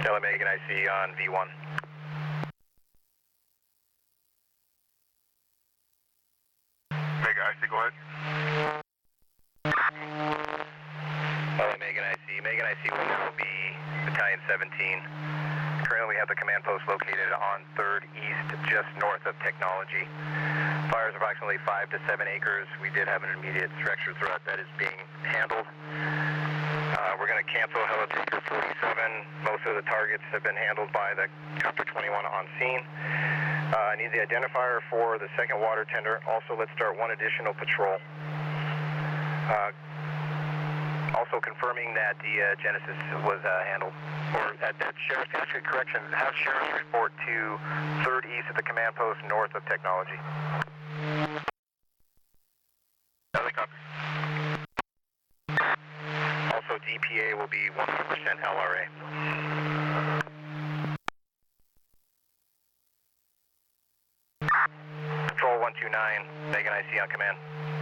Charlie Megan IC on V1. Mega IC, go ahead. Charlie Megan IC. Megan IC will now be Battalion 17. Currently we have the command post located on 3rd East, just north of Technology. Fires approximately 5 to 7 acres. We did have an immediate structure threat that is being handled. We're going to cancel Helitaker 47. Most of the targets have been handled by the Copter 21 on scene. I need the identifier for the second water tender. Also, let's start one additional patrol. Also confirming that the Genesis was handled. Or at Sheriff's, actually correction, have Sheriff's report to 3rd East at the command post north of Technology. Helicopter. Also, DPA will be 100% LRA. Control 129, Megan IC on command.